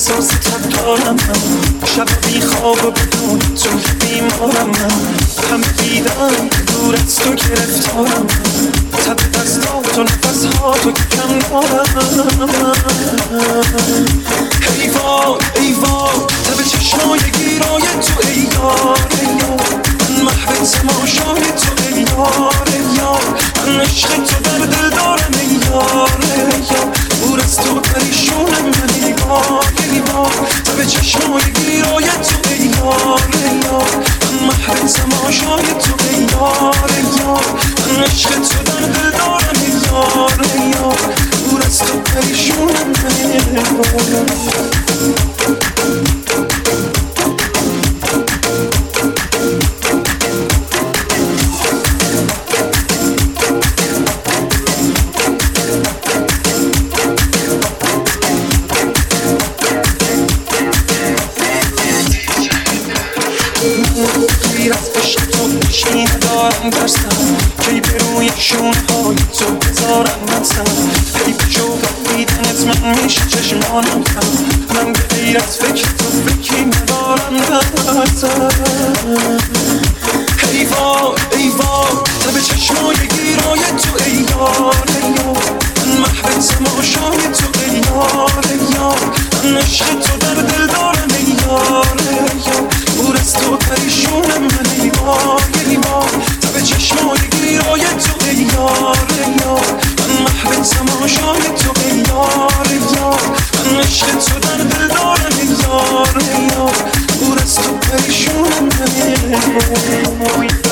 احساس تب دارم من، شب بی خواب و بدون تو بیمارم من، همه دیدم دور از تو گرفتارم من، تب دستات و نفسهاتو که کم دارم. ای وای ای وای تب چشمای گیرای تو ای یار ای یار، من محو تماشای تو ای یار ای یار، من عشق تو در دل دارم ای یار ای یار، دور از تو پریشونم من ای وای ای وای تب چشمای گیرای تو ای یار ای یار، من محو تماشای تو ای یار ای یار، من عشق تو در دل دارم ای یار ای یار، دور از تو پریشونم من ای وای. ترسم کی به روی شونهای تو بذارم نزم، کی به شوق دیدنت من میشه چشمانم کم، من به غیر از فکر تو فکری ندارم دستم. ای وای ای وای تب چشمای گیرای تو ای یار ای یار، من محو تماشای تو ای یار ای یار، من عشق تو در دل دارم ای یار ای یار، دور از تو پریشونم من ای وای ای وای تب چشمای گیرای تو ای یار ای یار، من محو تماشای تو ای یار ای یار، من عشق تو در دل دارم ای یار ای یار، دور از تو پریشونم من ای وای.